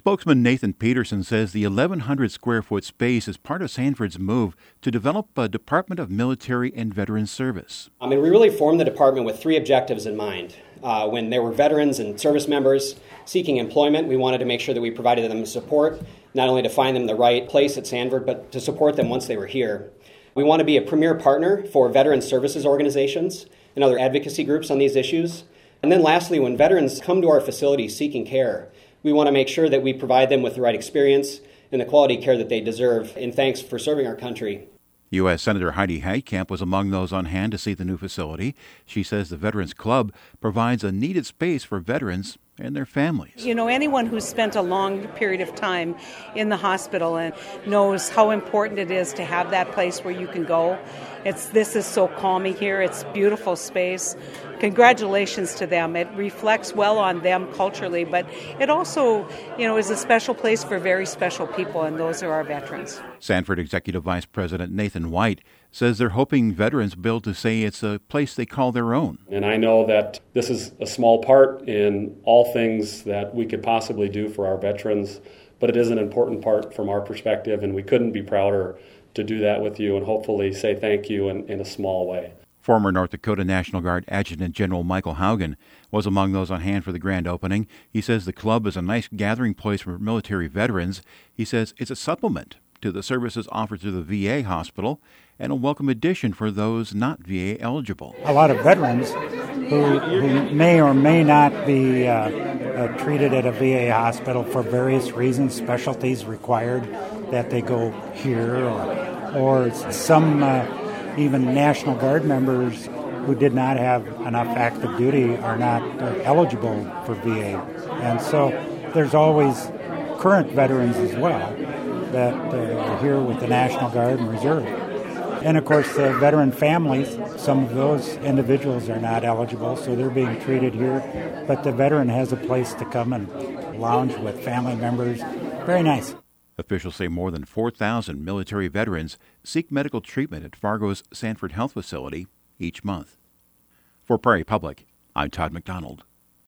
Spokesman Nathan Peterson says the 1,100 square foot space is part of Sanford's move to develop a Department of Military and Veterans Service. We really formed the department with three objectives in mind. When there were veterans and service members seeking employment, we wanted to make sure that we provided them support, not only to find them the right place at Sanford, but to support them once they were here. We want to be a premier partner for veteran services organizations and other advocacy groups on these issues. And then lastly, when veterans come to our facilities seeking care, we want to make sure that we provide them with the right experience and the quality care that they deserve in thanks for serving our country. U.S. Senator Heidi Heitkamp was among those on hand to see the new facility. She says the Veterans Club provides a needed space for veterans and their families. Anyone who's spent a long period of time in the hospital and knows how important it is to have that place where you can go. This is so calming here. It's beautiful space. Congratulations to them. It reflects well on them culturally, but it also, is a special place for very special people, and those are our veterans. Sanford Executive Vice President Nathan White says they're hoping veterans will be able to say it's a place they call their own. And I know that this is a small part in all things that we could possibly do for our veterans, but it is an important part from our perspective, and we couldn't be prouder to do that with you and hopefully say thank you in a small way. Former North Dakota National Guard Adjutant General Michael Haugen was among those on hand for the grand opening. He says the club is a nice gathering place for military veterans. He says it's a supplement to the services offered through the VA hospital and a welcome addition for those not VA eligible. A lot of veterans who may or may not be treated at a VA hospital for various reasons, specialties required that they go here, or some even National Guard members who did not have enough active duty are not eligible for VA. And so there's always current veterans as well that are here with the National Guard and Reserve. And of course, the veteran families, some of those individuals are not eligible, so they're being treated here. But the veteran has a place to come and lounge with family members. Very nice. Officials say more than 4,000 military veterans seek medical treatment at Fargo's Sanford Health Facility each month. For Prairie Public, I'm Todd McDonald.